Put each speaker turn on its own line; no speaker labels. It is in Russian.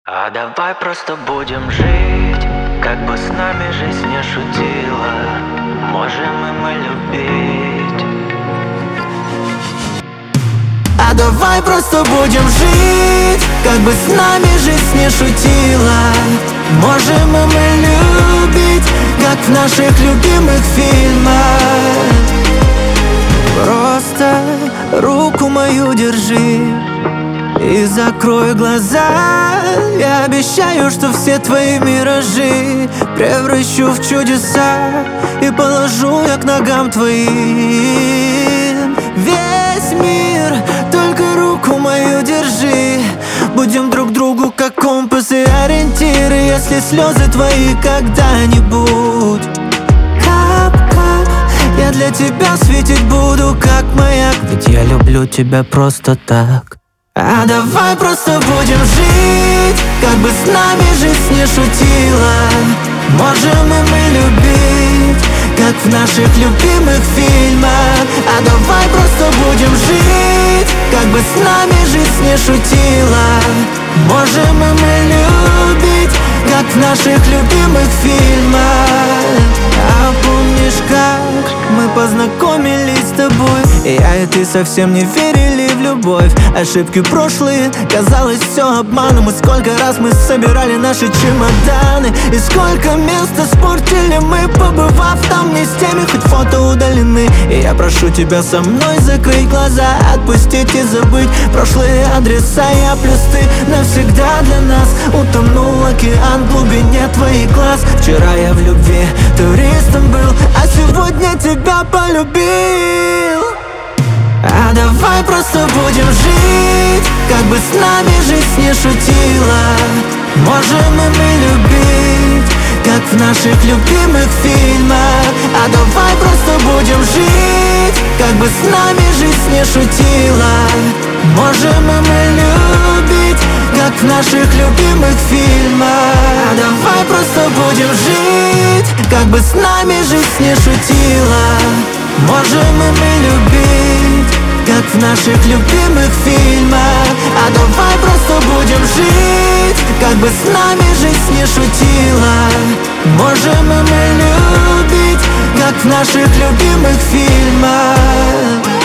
А давай просто будем жить, как бы с нами жизнь не шутила. Можем и мы любить.
А давай просто будем жить, как бы с нами жизнь не шутила. Можем и мы любить, как в наших любимых фильмах. Просто руку мою держи и закрой глаза. Я обещаю, что все твои миражи превращу в чудеса и положу я к ногам твоим. Весь мир, только руку мою держи. Будем друг другу как компас и ориентиры. Если слезы твои когда-нибудь кап-кап, я для тебя светить буду как маяк. Ведь я люблю тебя просто так. А давай просто будем жить, как бы с нами жизнь не шутила. Можем и мы любить, как в наших любимых фильмах. А давай просто будем жить, как бы с нами жизнь не шутила. Можем и мы любить, как в наших любимых фильмах. А помнишь, как мы познакомились с тобой? Я и ты совсем не верили в любовь. Ошибки прошлые, казалось все обманом. И сколько раз мы собирали наши чемоданы, и сколько мест испортили мы, побывав там не с теми, хоть фото удалены. И я прошу тебя со мной закрыть глаза, отпустить и забыть прошлые адреса. Я плюс ты навсегда для нас. Утонул океан в глубине твоих глаз. Вчера я в любви туристом был, а сегодня тебя полюбил. А давай просто будем жить, как бы с нами жизнь не шутила. Можем и мы любить, как в наших любимых фильмах. А давай просто будем жить, как бы с нами жизнь не шутила. Можем и мы любить, как в наших любимых фильмах. А давай просто будем жить, как бы с нами жизнь не шутила. Можем и мы любить, как в наших любимых фильмах. А давай просто будем жить, как бы с нами жизнь не шутила. Можем и мы любить, как в наших любимых фильмах.